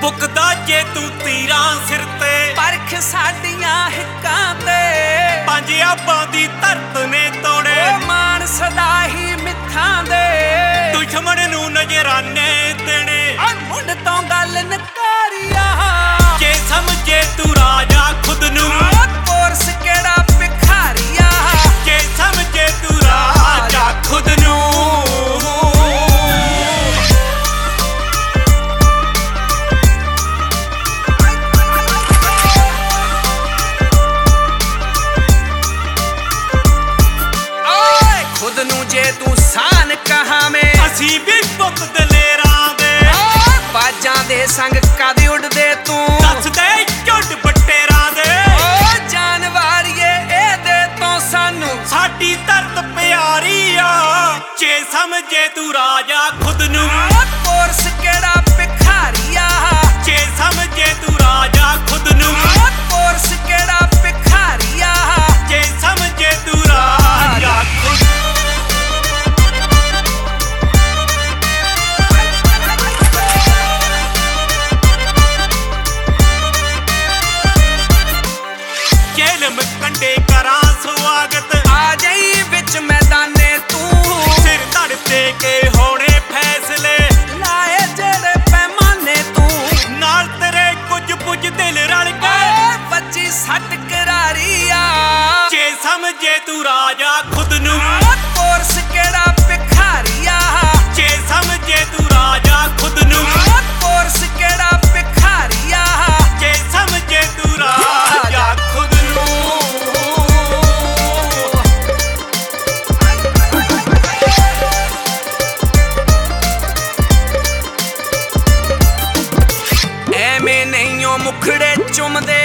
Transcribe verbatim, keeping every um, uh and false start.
बुकदा जे तू तीरां सिर ते परख साडियां हिक्कां ते पंजाबां दी धरत ने तोड़े मान सदा ही मिथां दे दुश्मन नू नजराने देने मुंड तो गल नकारिया जे समझे तू राजा खुद नू कोर्स केड़ा भिखारिया जे समझे तू राजा खुद नू खुद नू जे तू सान कहा में असी भी पुत दलेरां दे बाजां दे संग कद उड़दे तू दस दे झुंड बटेरां दे जानवारिए ए दे तो सानू साडी धरत प्यारी आ जे समझे तू राजा खुद नू कोर्स केड़ा भिखारिया जे समझे तू राजा खुद नू कोर्स केड़ा भिखारिया जे समझे तू राजा खुद कंडे करा स्वागत आ जाई विच मैदाने तू सिर धड़ ते के होने फैसले लाए जेड़े पैमाने तू नाल तेरे कुछ पुज दिल रल के बच्ची सट करारिया जे समझे तू राजा खुद नू कोर्स केड़ा भिखारिया जे समझे तू राजा खुद नू कोर्स केड़ा भिखारिया जे समझे तू राजा खुद नू एवें नहीं मुखड़े चुमदे